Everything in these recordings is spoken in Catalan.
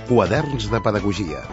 Quaderns de pedagogia.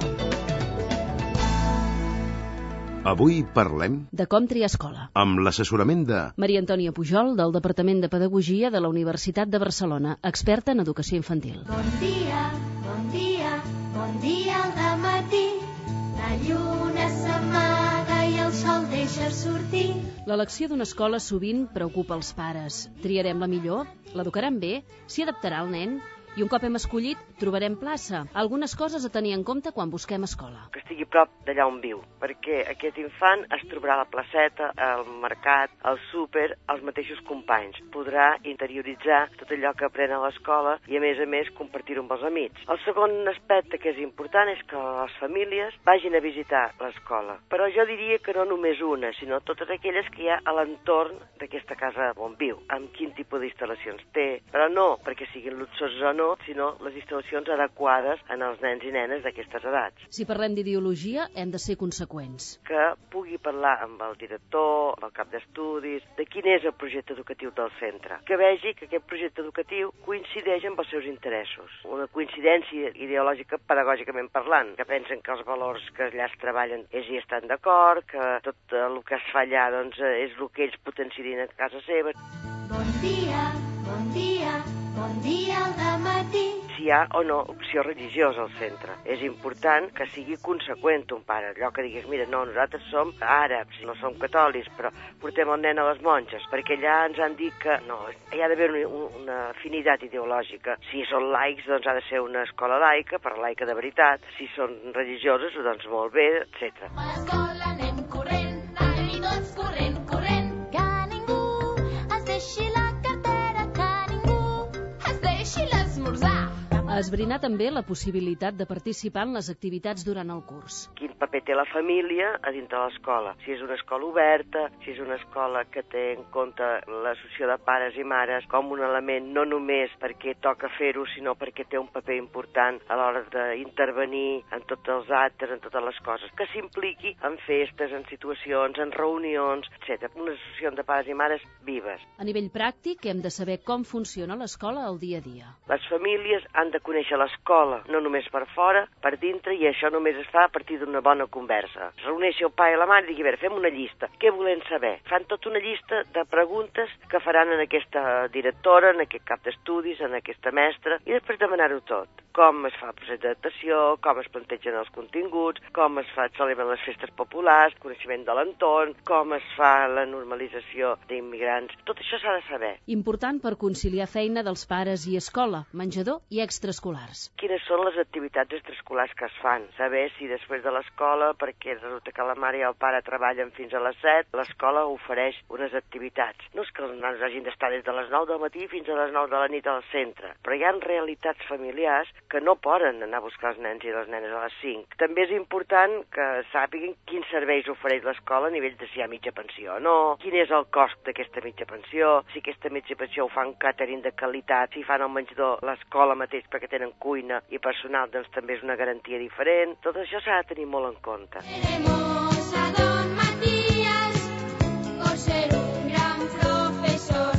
Avui parlem de com triar escola, amb l'assessorament de Maria Antònia Pujol, del Departament de Pedagogia de la Universitat de Barcelona, experta en educació infantil. Bon dia, bon dia, bon dia al dematí. La lluna s'amaga i el sol deixa sortir. L'elecció d'una escola sovint preocupa els pares. Triarem la millor? L'educaran bé? S'hi adaptarà el nen? I un cop hem escollit, trobarem plaça. Algunes coses a tenir en compte quan busquem escola. Que estigui prop d'allà on viu, perquè aquest infant es trobarà a la placeta, al mercat, al súper, els mateixos companys. Podrà interioritzar tot allò que aprèn a l'escola i, a més, compartir-ho amb els amics. El segon aspecte que és important és que les famílies vagin a visitar l'escola. Però jo diria que no només una, sinó totes aquelles que hi ha a l'entorn d'aquesta casa on viu, amb quin tipus d'instal·lacions té, però no perquè siguin luxoses o no, sinó les instal·lacions adequades en els nens i nenes d'aquestes edats. Si parlem d'ideologia, hem de ser conseqüents. Que pugui parlar amb el director, amb el cap d'estudis, de quin és el projecte educatiu del centre. Que vegi que aquest projecte educatiu coincideix amb els seus interessos. Una coincidència ideològica pedagògicament parlant, que pensen que els valors que allà es treballen ells hi estan d'acord, que tot el que es fa allà doncs, és el que ells potenciarien a casa seva. Bon dia, bon dia, bon dia al dematí. Si hi ha o no opció religiosa al centre. És important que sigui conseqüent un pare. Allò que digués, mira, no, nosaltres som àrabs, no som catòlics, però portem el nen a les monges, perquè allà ens han dit que no, hi ha d'haver una afinitat ideològica. Si són laics, doncs ha de ser una escola laica, però laica de veritat. Si són religiosos, doncs molt bé, etc. A l'escola anem corrent, anem tots corrent, corrent. Que ningú es deixi la cartera, que ningú es deixi l'esmorzar. Esbrinar també la possibilitat de participar en les activitats durant el curs. Quin paper té la família a dintre de l'escola? Si és una escola oberta, si és una escola que té en compte l'associació de pares i mares com un element no només perquè toca fer-ho, sinó perquè té un paper important a l'hora d'intervenir en tots els actes, en totes les coses. Que s'impliqui en festes, en situacions, en reunions, etc. Una associació de pares i mares vives. A nivell pràctic, hem de saber com funciona l'escola al dia a dia. Les famílies han de conèixer l'escola, no només per fora, per dintre, i això només es fa a partir d'una bona conversa. Es reuneixi el pare i la mare i digui, a veure, fem una llista. Què volem saber? Fan tota una llista de preguntes que faran en aquesta directora, en aquest cap d'estudis, en aquesta mestra, i després demanar-ho tot. Com es fa el procés d'adaptació, com es plantegen els continguts, com es celebren les festes populars, coneixement de l'entorn, com es fa la normalització d'immigrants. Tot això s'ha de saber. Important per conciliar feina dels pares i escola, menjador i extraescolars. Quines són les activitats extraescolars que es fan? Saber si després de l'escola, perquè resulta que la mare i el pare treballen fins a les 7, l'escola ofereix unes activitats. No és que els nanos hagin d'estar des de les 9 del matí fins a les 9 de la nit al centre, però hi ha realitats familiars que no poden anar a buscar els nens i les nenes a les 5. També és important que sàpiguen quins serveis ofereix l'escola a nivell de si hi ha mitja pensió o no, quin és el cost d'aquesta mitja pensió, si aquesta mitja pensió ho fan catering de qualitat, si fan el menjador l'escola mateix perquè tenen cuina i personal, doncs també és una garantia diferent. Tot això s'ha de tenir molt en compte. Tenemos a don Matías por ser un gran profesor.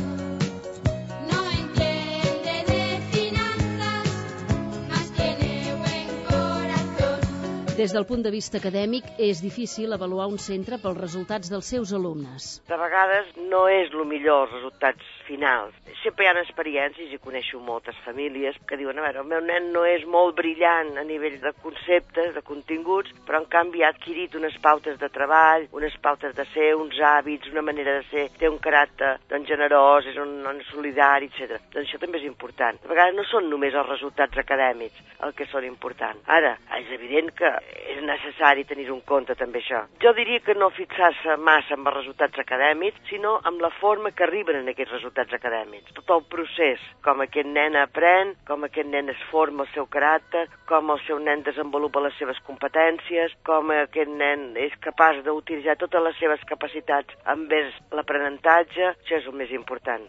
No entiende de finanzas, mas tiene buen corazón. Des del punt de vista acadèmic, és difícil avaluar un centre pels resultats dels seus alumnes. De vegades no és el millor els resultats finals. Sempre hi ha experiències, i coneixo moltes famílies que diuen, a veure, el meu nen no és molt brillant a nivell de conceptes, de continguts, però en canvi ha adquirit unes pautes de treball, unes pautes de ser, uns hàbits, una manera de ser, té un caràcter generós, és un solidari, etc. Doncs això també és important. De vegades no són només els resultats acadèmics el que són importants. Ara, és evident que és necessari tenir-ho en compte també això. Jo diria que no fixar-se massa en els resultats acadèmics, sinó amb la forma que arriben en aquests resultats acadèmics. Tot el procés, com aquest nen aprèn, com aquest nen es forma el seu caràcter, com el seu nen desenvolupa les seves competències, com aquest nen és capaç d'utilitzar totes les seves capacitats envers l'aprenentatge, això és el més important.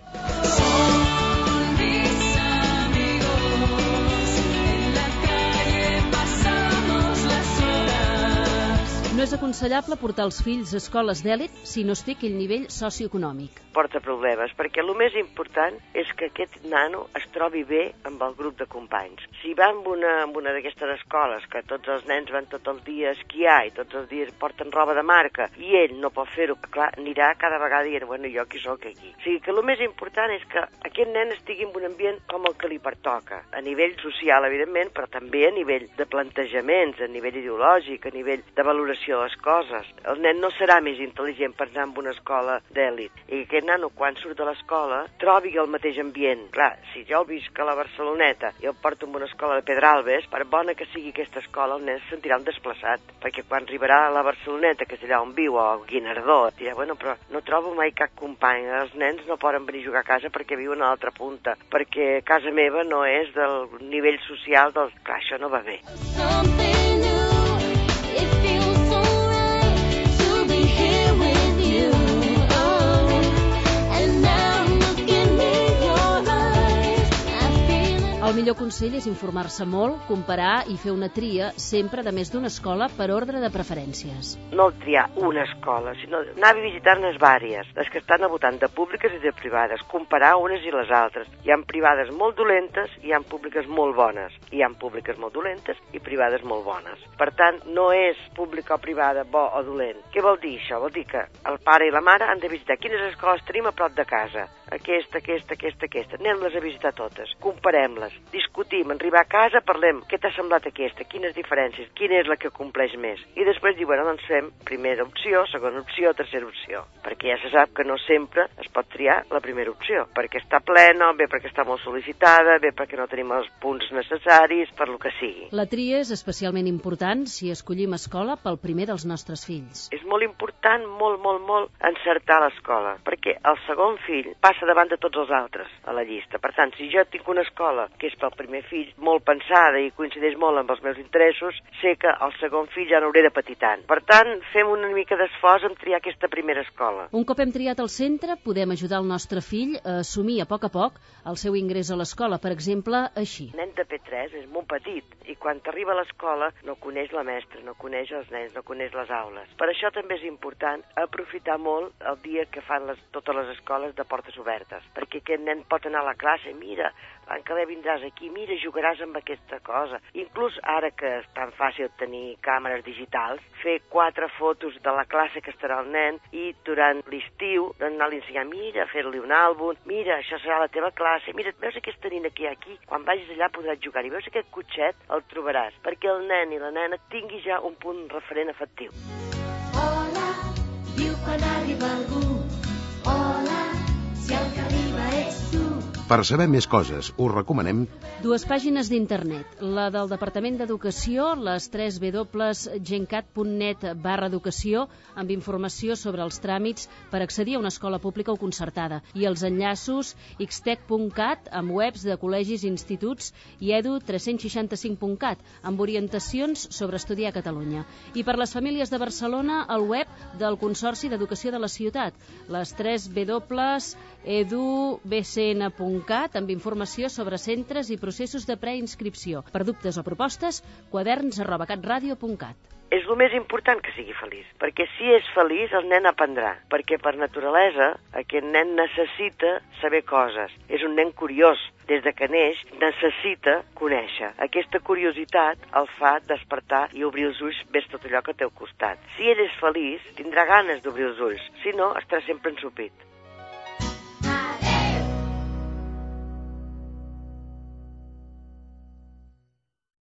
No és aconsellable aconsellable portar els fills a escoles d'èlit si no es té aquell nivell socioeconòmic. Porta problemes, perquè el més important és que aquest nano es trobi bé amb el grup de companys. Si va amb una d'aquestes escoles que tots els nens van tot el dia a esquiar i tots els dies porten roba de marca i ell no pot fer-ho, clar, anirà cada vegada dient, bueno, jo qui sóc aquí. O sigui que el més important és que aquest nen estigui en un ambient com el que li pertoca, a nivell social, evidentment, però també a nivell de plantejaments, a nivell ideològic, a nivell de valoració de les coses. El nen no serà més intel·ligent per anar a una escola d'èlit. I aquest nano, quan surt de l'escola, trobi el mateix ambient. Clar, si jo el visc a la Barceloneta i el porto a una escola de Pedralbes, per bona que sigui aquesta escola, el nen se sentirà un desplaçat, perquè quan arribarà a la Barceloneta, que és allà on viu, o al Guinardó, dirà, bueno, però no trobo mai cap company. Els nens no poden venir a jugar a casa perquè viuen a l'altra punta, perquè casa meva no és del nivell social dels... Clar, això no va bé. Something new, it feels so right to be here with you. And now look in your eyes, I feel it. El millor consell és informar-se molt, comparar i fer una tria sempre de més d'una escola per ordre de preferències. No triar una escola, sinó anar a visitar-ne vàries, les que estan al voltant de públiques i de privades, comparar unes i les altres. Hi ha privades molt dolentes i hi ha públiques molt bones. Hi ha públiques molt dolentes i privades molt bones. Per tant, no és pública o privada bo o dolent. Què vol dir això? Vol dir que el pare i la mare han de visitar quines escoles tenim a prop de casa. Aquesta. Anem-les a visitar totes, comparem-les, discutim, arribar a casa, parlem, què t'ha semblat aquesta, quines diferències, quina és la que compleix més. I després dir, bueno, doncs fem primera opció, segona opció, tercera opció. Perquè ja se sap que no sempre es pot triar la primera opció, perquè està plena, bé perquè està molt sol·licitada, bé perquè no tenim els punts necessaris, per lo que sigui. La tria és especialment important si escollim escola pel primer dels nostres fills. És molt important, molt, encertar l'escola, perquè el segon fill passa davant de tots els altres a la llista. Per tant, si jo tinc una escola que és pel primer fill molt pensada i coincideix molt amb els meus interessos, sé que el segon fill ja no hauré de patir tant. Per tant, fem una mica d'esforç en triar aquesta primera escola. Un cop hem triat el centre, podem ajudar el nostre fill a assumir a poc el seu ingrés a l'escola, per exemple, així. El nen de P3 és molt petit i quan arriba a l'escola no coneix la mestra, no coneix els nens, no coneix les aules. Per això també és important aprofitar molt el dia que fan totes les escoles de portes obertes, perquè aquest nen pot anar a la classe, mira, l'any que ve vindràs aquí, mira, jugaràs amb aquesta cosa. Inclús ara que és tan fàcil tenir càmeres digitals, fer 4 fotos de la classe que estarà el nen i durant l'estiu anar-li a ensenyar, mira, fer-li un àlbum, mira, això serà la teva classe, mira, veus aquesta nina que hi ha aquí? Quan vagis allà podràs jugar i veus aquest cotxet? El trobaràs, perquè el nen i la nena tingui ja un punt referent afectiu. Hola, diu quan arriba algú. Hola, si el que arriba ets tu. Per saber més coses, us recomanem 2 pàgines d'internet, la del Departament d'Educació, les 3 www.gencat.net/educació, amb informació sobre els tràmits per accedir a una escola pública o concertada, i els enllaços xtec.cat, amb webs de col·legis i instituts, i edu365.cat, amb orientacions sobre estudiar a Catalunya. I per les famílies de Barcelona, el web del Consorci d'Educació de la ciutat, les 3 www.edubcn.cat, amb informació sobre centres i processos de preinscripció. Per dubtes o propostes, quaderns@catradio.cat. És el més important que sigui feliç, perquè si és feliç el nen aprendrà, perquè per naturalesa aquest nen necessita saber coses. És un nen curiós, des de que neix necessita conèixer. Aquesta curiositat el fa despertar i obrir els ulls ves tot allò que té al costat. Si ell és feliç, tindrà ganes d'obrir els ulls, si no, estarà sempre ensopit.